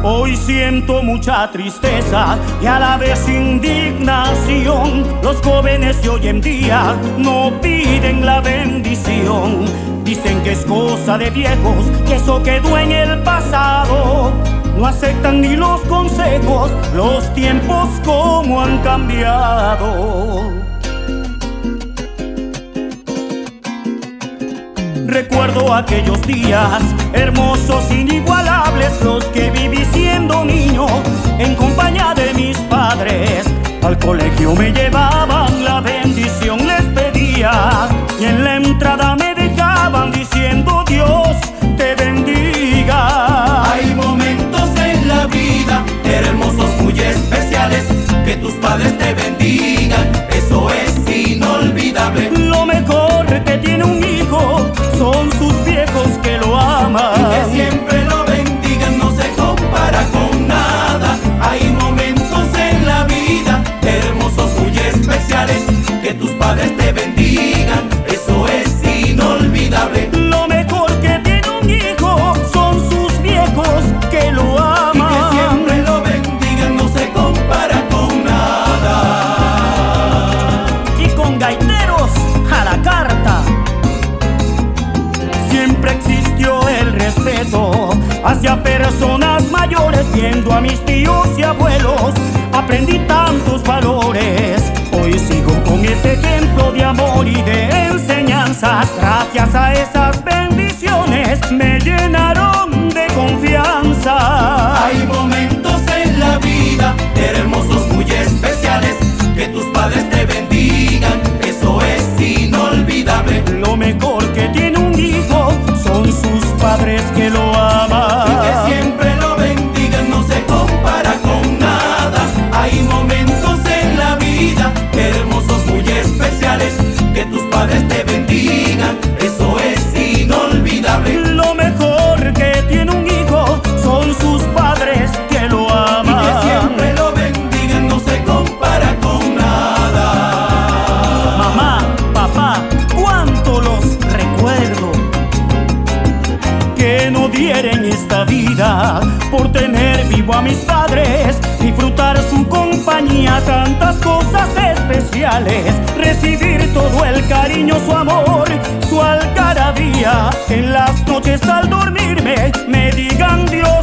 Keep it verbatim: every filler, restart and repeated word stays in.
Hoy siento mucha tristeza y a la vez indignación. Los jóvenes de hoy en día no piden la bendición. Dicen que es cosa de viejos, que eso quedó en el pasado. No aceptan ni los consejos, los tiempos como han cambiado. Recuerdo aquellos días hermosos, inigualables, los que viví siendo niño en compañía de mis padres. Al colegio me llevaban, la bendición les pedía, y en la entrada me dejaban diciendo Dios te bendiga. Hay momentos en la vida hermosos, muy especiales, que tus padres te bendigan, eso es inolvidable. Lo mejor que tiene un hijo son sus viejos que lo aman. Y que siempre lo bendigan, no se compara con nada. Hay momentos en la vida hermosos, muy especiales, que tus padres te bendigan, eso es inolvidable. Lo mejor que tiene un hijo son sus viejos que lo aman. Y que siempre lo bendigan, no se compara con nada. Y con gaiteros a la carta. Siempre existió el respeto hacia personas mayores. Viendo a mis tíos y abuelos aprendí tantos valores. Hoy sigo con ese ejemplo de amor y de enseñanzas. Gracias a esas bendiciones me llenaron de confianza. Hay momentos en la vida hermosos, muy especiales, que tus padres te bendigan, eso es inolvidable. Lo mejor que tiene un hijo son sus padres que lo aman. Y que siempre lo bendigan, no se compara con nada. Hay momentos en la vida hermosos, muy especiales, que tus padres te bendigan, eso es inolvidable. Lo mejor que tiene un hijo son sus padres que lo aman. Y que siempre lo bendigan, no se compara con nada. Mamá, papá, cuánto los recuerdo, que no dieren esta vida por tener vivo a mis padres, disfrutar su compañía, tantas cosas especiales, recibir todo el cariño, su amor, su algarabía, en las noches al dormirme me digan Dios